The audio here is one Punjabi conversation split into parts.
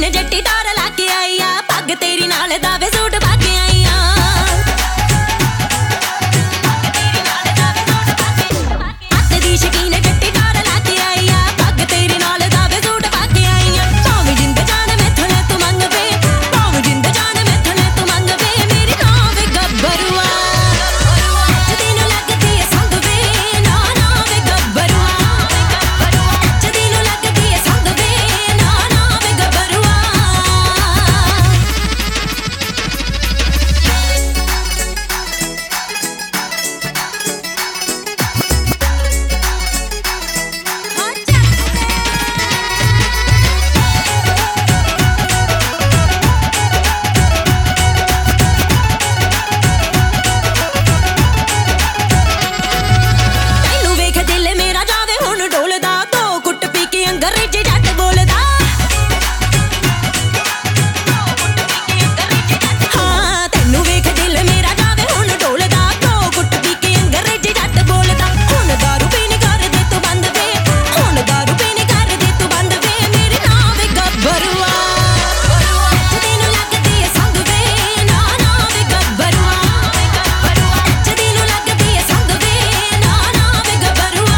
ਸ਼ਕੀਨ ਜੱਟੀ ਤਾਰ ਲਾ ਕੇ ਆਈ ਆ ਪੱਗ ਤੇਰੀ ਨਾਲ ਦਾਵੇ ਸੂਟ ਪਾ ਕੇ ਆਈ ਆ ਹੱਥ ਦੀ ਸ਼ਕੀਨ ਜੱਟੀ ਤਾਰ ਲਾ ਕੇ ਆਈ ਆ ਪੱਗ ਤੇਰੀ ਨਾਲ ਦਾਵੇ ਸੂਟ ਪਾ ਕੇ ਆਈ ਆ ਭਾਵੇਂ ਜਿੰਦ ਜਾਨ ਮੈਥੋਂ ਲੈ ਤੂੰ ਮੰਗ ਵੇ ਭਾਵੇਂ ਜਿੰਦ ਜਾਨ ਮੈਥੋਂ ਲੈ ਤੂੰ ਮੰਗ ਵੇ ਮੇਰੀ ਨਾਂ ਵੇ ਗੱਭਰੂਆ ਜਦੀ ਨੂੰ ਲੱਗਦੀ ਏ ਸੰਗ ਵੇ ਨਾ ਨਾ ਵੇ ਗੱਭਰੂਆ ਜਦੀ ਨੂੰ ਲੱਗਦੀ ਏ ਸੰਗ ਵੇ ਨਾ ਨਾ ਵੇ ਗੱਭਰੂਆ ਤੈਨੂੰ ਵੇਖ ਦਿਲ ਮੇਰਾ ਜਾਵੇ ਹੁਣ ਡੋਲਦਾ ਦੋ ਕੁੱਟ ਪੀ ਕੇ ਅੰਗਰੇਜ਼ੀ ਜੱਟ ਬੋਲਦਾ ਹਾਂ ਤੈਨੂੰ ਵੇਖ ਦਿਲ ਮੇਰਾ ਜਾਵੇ ਹੁਣ ਡੋਲਦਾ ਦੋ ਕੁੱਟ ਪੀ ਕੇ ਅੰਗਰੇਜ਼ੀ ਜੱਟ ਬੋਲਦਾ ਹੁਣ ਦਾਰੂ ਪੀਣੀ ਕਰ ਦੇ ਤੂੰ ਬੰਦ ਵੇ ਹੁਣ ਦਾਰੂ ਪੀਣੀ ਕਰ ਦੇ ਤੂੰ ਬੰਦ ਵੇ ਮੇਰੇ ਨਾਂ ਵੇ ਗੱਭਰੂਆ ਜਦੀ ਨੂੰ ਲੱਗਦੀ ਏ ਸੰਗ ਵੇ ਨਾ ਨਾ ਵੇ ਗੱਭਰੂਆ ਜਦੀ ਨੂੰ ਲੱਗਦੀ ਏ ਸੰਗ ਵੇ ਨਾ ਨਾ ਵੇ ਗੱਭਰੂਆ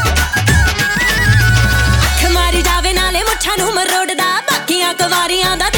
ਅੱਖ ਮਾਰੀ ਜਾਵੇ ਨਾਲੇ ਮੁੱਛਾਂ ਨੂੰ ਮਰੋੜਦਾ ਬਾਕੀਆਂ ਕੁਵਾਰੀਆਂ ਦਾ